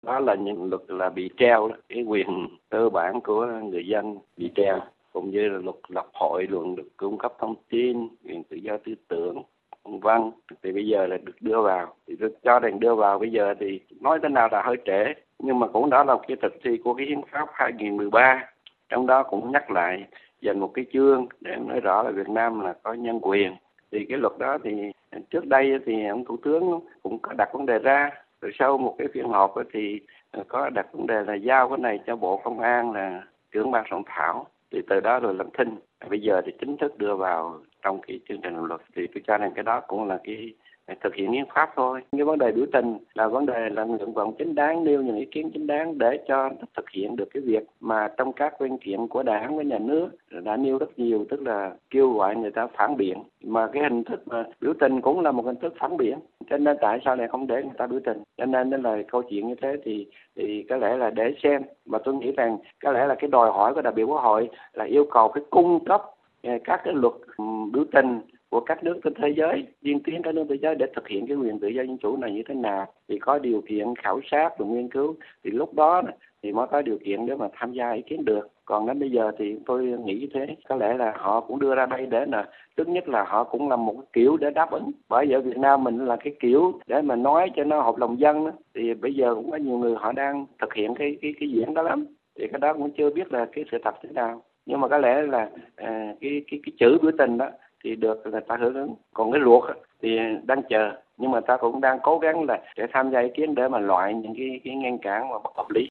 Đó là những luật là bị treo đó, cái quyền cơ bản của người dân bị treo, cũng như là luật lập hội, luật được cung cấp thông tin, quyền tự do tư tưởng, vân. Thì bây giờ là được đưa vào, thì tôi cho rằng đưa vào bây giờ thì nói thế nào là hơi trễ, nhưng mà cũng đã là cái thực thi của cái hiến pháp 2013, trong đó cũng nhắc lại dành một cái chương để nói rõ là Việt Nam là có nhân quyền. Thì cái luật đó thì trước đây thì ông thủ tướng cũng có đặt vấn đề ra, rồi sau một cái phiên họp thì có đặt vấn đề là giao cái này cho Bộ Công an là trưởng ban soạn thảo, thì từ đó rồi làm thinh. Bây giờ thì chính thức đưa vào trong cái chương trình luật, thì tôi cho rằng cái đó cũng là cái thực hiện hiến pháp thôi. Cái vấn đề biểu tình là vấn đề là nguyện vọng chính đáng, nêu những ý kiến chính đáng để cho thực hiện được cái việc mà trong các văn kiện của Đảng với nhà nước đã nêu rất nhiều, tức là kêu gọi người ta phản biện, mà cái hình thức mà biểu tình cũng là một hình thức phản biện, cho nên tại sao lại không để người ta biểu tình? Cho nên là câu chuyện như thế thì có lẽ là để xem, mà tôi nghĩ rằng có lẽ là cái đòi hỏi của đại biểu Quốc hội là yêu cầu phải cung cấp các cái luật biểu tình của các nước trên thế giới, tiên tiến các nước thế giới để thực hiện cái quyền tự do dân chủ này như thế nào, thì có điều kiện khảo sát và nghiên cứu, thì lúc đó thì mới có điều kiện để mà tham gia ý kiến được. Còn đến bây giờ thì tôi nghĩ thế, có lẽ là họ cũng đưa ra đây để là thứ nhất là họ cũng là một kiểu để đáp ứng, bởi vì ở Việt Nam mình là cái kiểu để mà nói cho nó hợp lòng dân đó. Thì bây giờ cũng có nhiều người họ đang thực hiện cái diễn đó lắm, thì cái đó cũng chưa biết là cái sự thật thế nào, nhưng mà có lẽ là cái chữ biểu tình đó thì được người ta hưởng ứng, còn cái luật thì đang chờ, nhưng mà ta cũng đang cố gắng là để tham gia ý kiến để mà loại những cái ngăn cản mà bất hợp lý.